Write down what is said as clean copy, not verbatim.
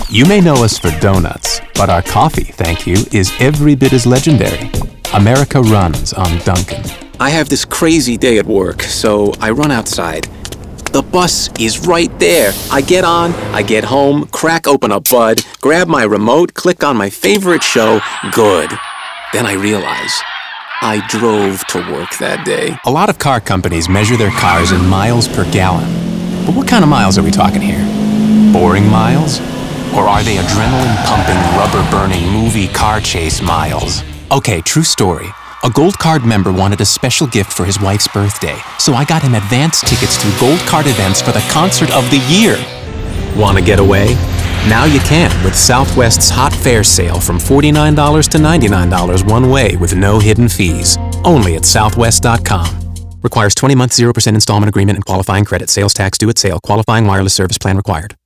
You may know us for donuts, but our coffee, thank you, is every bit as legendary. America runs on Dunkin'. I have this crazy day at work, so I run outside. The bus is right there. I get on, I get home, crack open a bud, grab my remote, click on my favorite show, good. Then I realize I drove to work that day. A lot of car companies measure their cars in miles per gallon. But what kind of miles are we talking here? Boring miles? Or are they adrenaline-pumping, rubber-burning movie car chase miles? Okay, true story. A Gold Card member wanted a special gift for his wife's birthday, so I got him advance tickets through Gold Card Events for the concert of the year. Want to get away? Now you can with Southwest's Hot Fare Sale from $49 to $99 one way with no hidden fees. Only at southwest.com. Requires 20-month 0% installment agreement and qualifying credit. Sales tax due at sale. Qualifying wireless service plan required.